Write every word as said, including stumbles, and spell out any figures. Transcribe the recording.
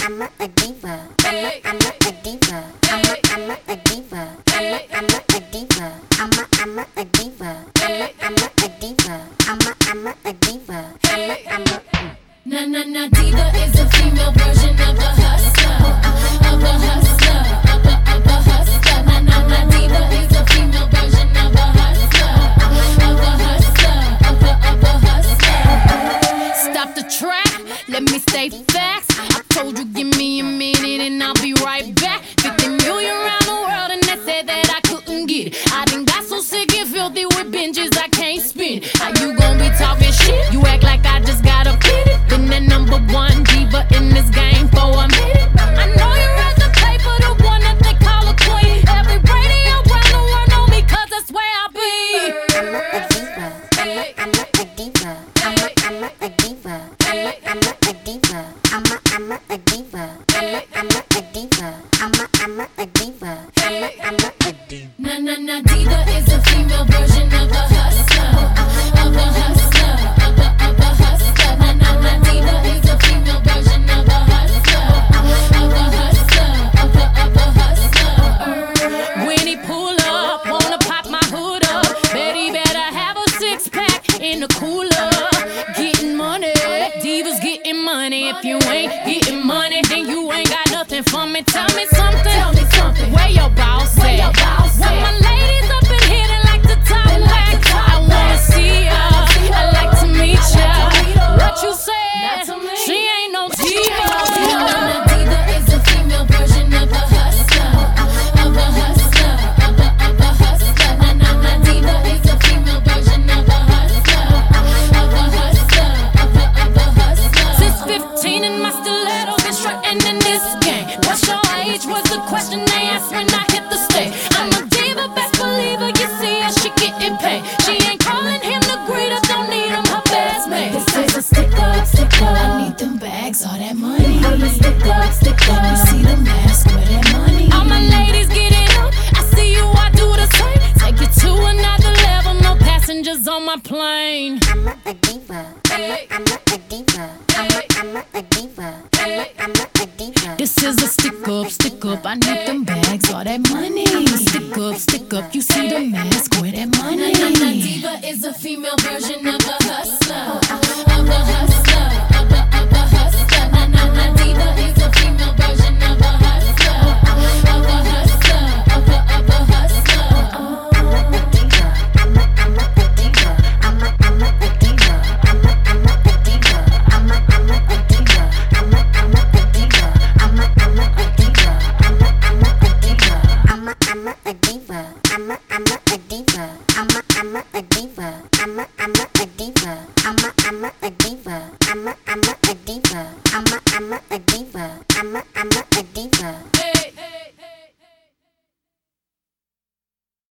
I'm a, a diva. I'm a, I'm a, a diva. I'm a, I'm a, a diva. I'm a, I'm a, a diva. I'm a, I'm a, a diva. I'm a, I'm a, a diva. I'm a, I'm a, a diva. I'm a, I'm a. Na na na, diva is a female version of a hustler, of a hustler, of a of a hustler. Na na na, diva is a female version of a hustler, of a hustler, of a of a hustler. Stop the track, let me state facts. I told you, give me a minute and I'll be right back. Fifty million around the world and they said that I couldn't get it. I done got so sick and filthy with binges I can't spin. How you gon' be talking shit? You act like I just got a pity. Been the number one diva in this game for a minute. I know you're at the pay for the one that they call a queen. Every radio around the world know me cause that's where I be. I'm a, a diva. I'm a, I'm a, a diva. I'm a, I'm a, a diva. I'm a, I'm a, a diva. I'm a, I'm a, a diva. I'm a, I'm a, a diva. I'm a, I'm a, a diva. I'm a, I'm a, a diva. Na na na, diva is a female version of a hustler, of a hustler, of a of a hustler. Na na na, diva is a female version of a hustler, of a hustler, of a of a hustler. When he pull up, wanna pop my hood up. Betty better have a six pack in the cooler. Getting money, divas getting money. If you ain't getting money, then you ain't got nothing for me. Tell me something. Tell me something. Where your boss at? Where your boss at? When my ladies up in here, they like to talk back. I wanna see ya. I like to meet ya. What you said? She ain't no diva. Na diva is a female version of a hustler, of a hustler, of a of a hustler. Na na na, diva is a female version of a hustler, of a hustler, of a of a hustler. Since fifteen in my stiletto, been strutting in this game. What's your age? Was the question they asked when I hit the stage. I'm a diva, best believer. You see her, she getting paid. She ain't calling him the greeter, don't need him her best mate. This is a stick up, stick up. I need them bags, all that money. Stick up, stick up. You see the mask, where that money? All my ladies get it up. I see you, I do the same. Take it to another level, no passengers on my plane. I'm a, a diva. I'm a, I'm a, a diva. I'm a, I'm a, a diva. I'm a, I'm a, a diva. This is a stick up, stick up. I need them bags, all that money. Stick up, stick up. You see the mask, where that money? Na na na, diva is a female version of a hustler, of a hustler, of a of a hustler. Na na na, diva is a female version of a hustler, of a hustler, of a of a hustler. I'm a, a diva. I'm a, I'm a, a diva. I'm a, I'm a, a diva. I'm a, I'm a, a diva. I'm a, I'm a, a diva. I'm a, I'm a, a diva. I'm a, I'm a, a diva. I'm a, I'm a, a diva. I'm a, I'm a, a diva. I'm a, I'm a, a diva. I'm a, I'm a, a diva. I'm a, I'm a, a diva. I'm a, I'm a, a diva. I'm a, I'm a, a diva. I'm a, I'm a, a diva. I'm a, I'm